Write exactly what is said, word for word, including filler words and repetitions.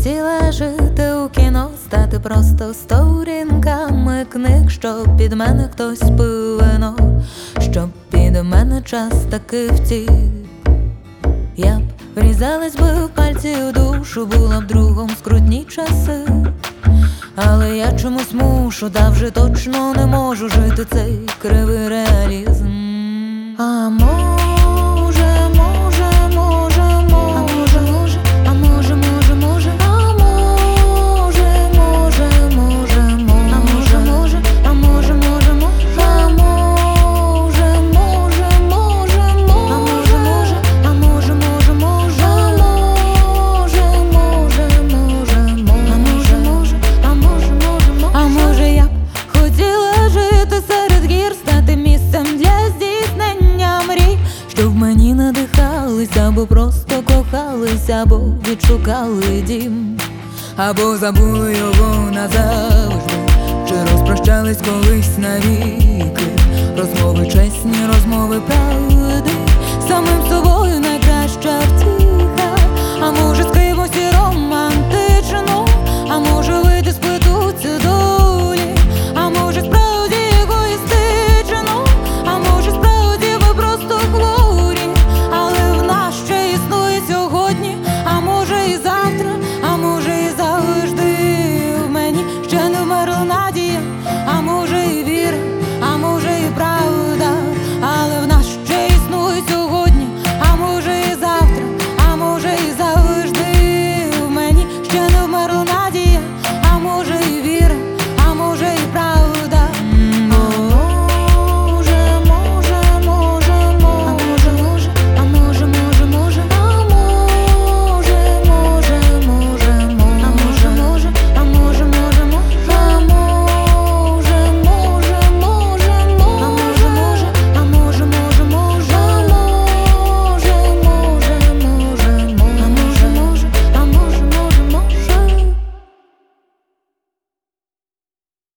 хотіла жити у кіно, стати просто сторінками книг, щоб під мене хтось пив вино, щоб під мене час таки втік. Я б врізалась би в пальці у душу, була б другом скрутні часи. Але я чомусь мушу, та вже точно не можу жити цей кривий реалізм. А може, може, може, може, може, а може, може, може, а може, може, може, може, а може, може, а може, може, може, а може, може, може, може, а може, може, може, а може, може, може, може, а може, може, а може, може, може, а може я б хотіла жити серед гір, стати місцем для здійснення мрій, щоб мені надихались, або просто кохались, або відшукали дім, або забули його назавжди, чи розпрощались колись навіки. Розмови чесні, розмови правди, самим собою найкраща втіха.